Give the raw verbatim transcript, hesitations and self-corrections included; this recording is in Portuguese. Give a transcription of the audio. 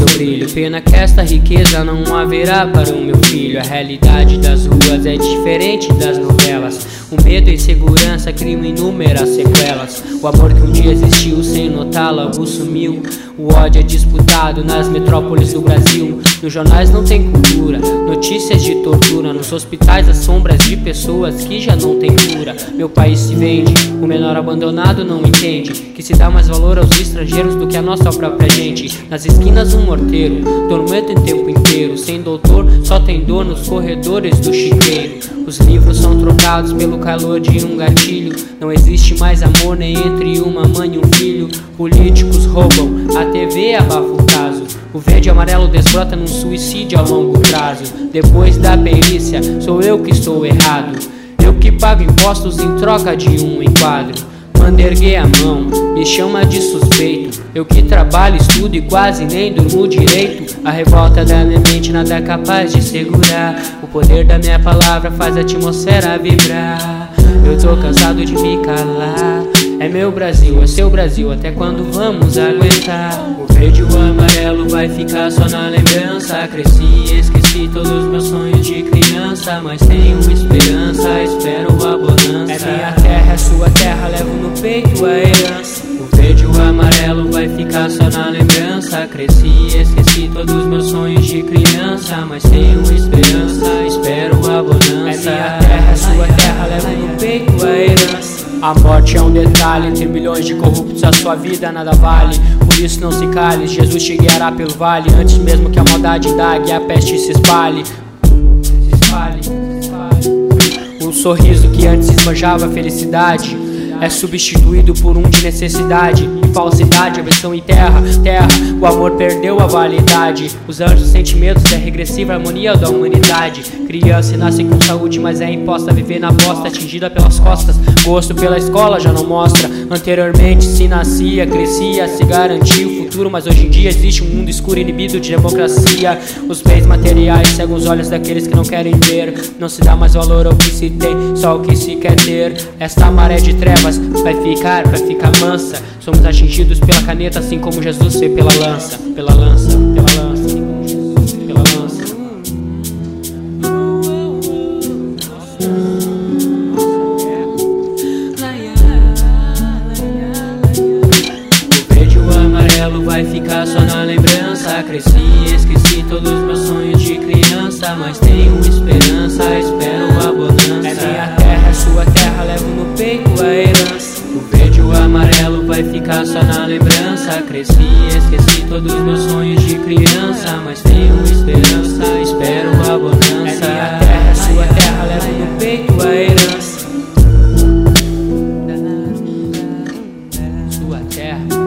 seu brilho. Pena que esta riqueza não haverá para o meu filho. A realidade das ruas é diferente das novelas. O medo e insegurança criam inúmeras sequelas. O amor que um dia existiu sem notar logo sumiu. O ódio é disputado nas metrópoles do Brasil. Nos jornais não tem cultura, notícias de tortura. Nos hospitais as sombras de pessoas que já não tem cura. Meu país se vende, o menor abandonado não entende que se dá mais valor aos estrangeiros do que a nossa própria gente. Nas esquinas um morteiro, dormindo em tempo inteiro. Sem doutor, só tem dor nos corredores do chiqueiro. Os livros são trocados pelo calor de um gatilho. Não existe mais amor nem entre uma mãe e um filho. Políticos roubam, a T V abafa o caso. O verde e amarelo desbrota num suicídio a longo prazo. Depois da perícia, sou eu que estou errado. Eu que pago impostos em troca de um enquadro. Manda erguer a mão, me chama de suspeito. Eu que trabalho, estudo e quase nem durmo direito. A revolta da minha mente nada é capaz de segurar. O poder da minha palavra faz a atmosfera vibrar. Eu tô cansado de me calar. É meu Brasil, é seu Brasil, até quando vamos aguentar? O verde e o amarelo vai ficar só na lembrança. Cresci e esqueci todos os meus sonhos de criança, mas tenho esperança, espero a bonança. É minha terra, é sua terra, levo no peito a herança. O verde e o amarelo vai ficar só na lembrança. Cresci e esqueci todos os meus sonhos de criança, mas tenho esperança, espero a bonança. É minha terra, é sua terra, levo no peito a herança. A morte é um detalhe, entre milhões de corruptos a sua vida nada vale. Por isso não se cale, Jesus te guiará pelo vale. Antes mesmo que a maldade indague, a peste se espalhe. Se espalhe, se espalhe. O sorriso que antes esbanjava a felicidade é substituído por um de necessidade e falsidade. A versão em terra, terra, o amor perdeu a validade. Os anjos sentimentos da regressiva harmonia da humanidade. Criança nasce com saúde, mas é imposta a viver na bosta, atingida pelas costas. Gosto pela escola já não mostra. Anteriormente se nascia, crescia, se garantia o futuro, mas hoje em dia existe um mundo escuro inibido de democracia. Os bens materiais cegam os olhos daqueles que não querem ver. Não se dá mais valor ao que se tem, só o que se quer ter. Esta maré de trevas vai ficar, vai ficar mansa. Somos atingidos pela caneta, assim como Jesus foi pela lança. Pela lança, pela lança, assim como Jesus foi pela lança. O verde e o amarelo vai ficar só na lembrança. Cresci e esqueci todos os meus sonhos de criança, mas tenho esperança, espero a bonança. É minha terra, é sua terra, levo no peito a herança. O verde e o amarelo vai ficar só na lembrança. Cresci e esqueci todos os meus sonhos de criança, mas tenho esperança, espero a bonança. É minha terra, é sua terra, levo no peito a herança. Sua terra.